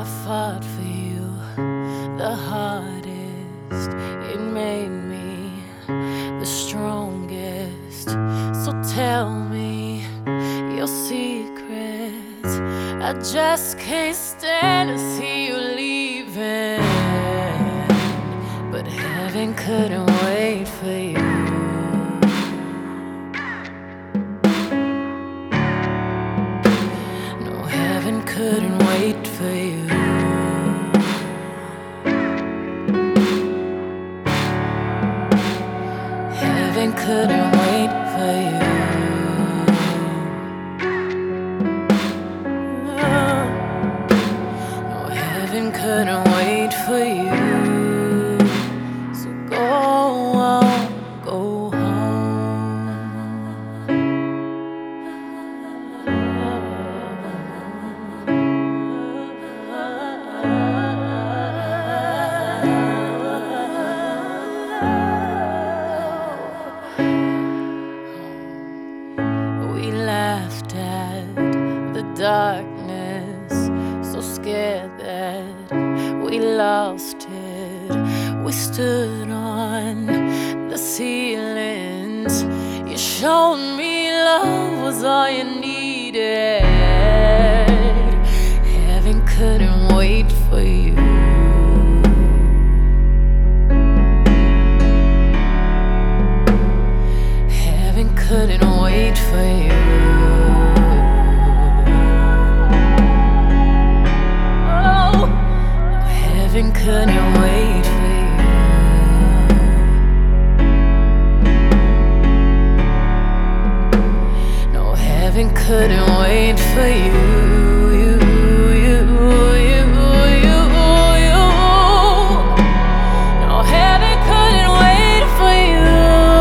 fought for you the hardest. It made me the strongest. So tell me your secrets. I just can't stand to see you leaving, but heaven couldn't wait for you. Heaven couldn't wait for you. Heaven couldn't wait for you. No, heaven couldn't wait for you. So go on, go home. We laughed at the darkness, so scared that we lost it. We stood on the ceilings. You showed me love was all you needed. Heaven couldn't wait for you. Heaven couldn't wait for you. Oh, heaven couldn't wait for you. No, heaven couldn't wait for you. No, heaven couldn't wait for you.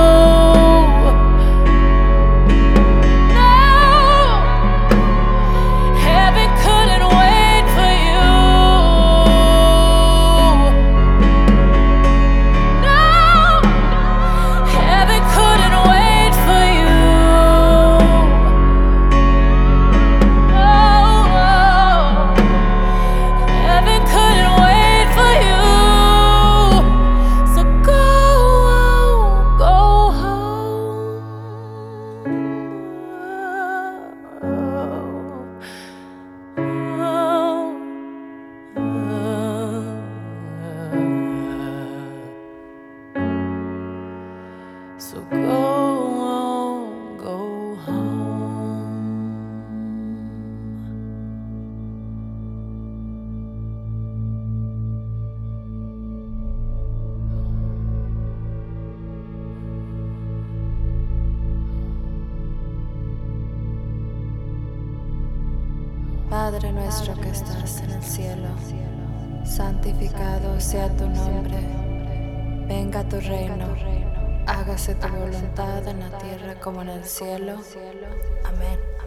So go on, go home. Padre nuestro que estás en el cielo, santificado sea tu nombre. Venga tu reino. Hágase tu voluntad en la tierra como en el cielo. Amén.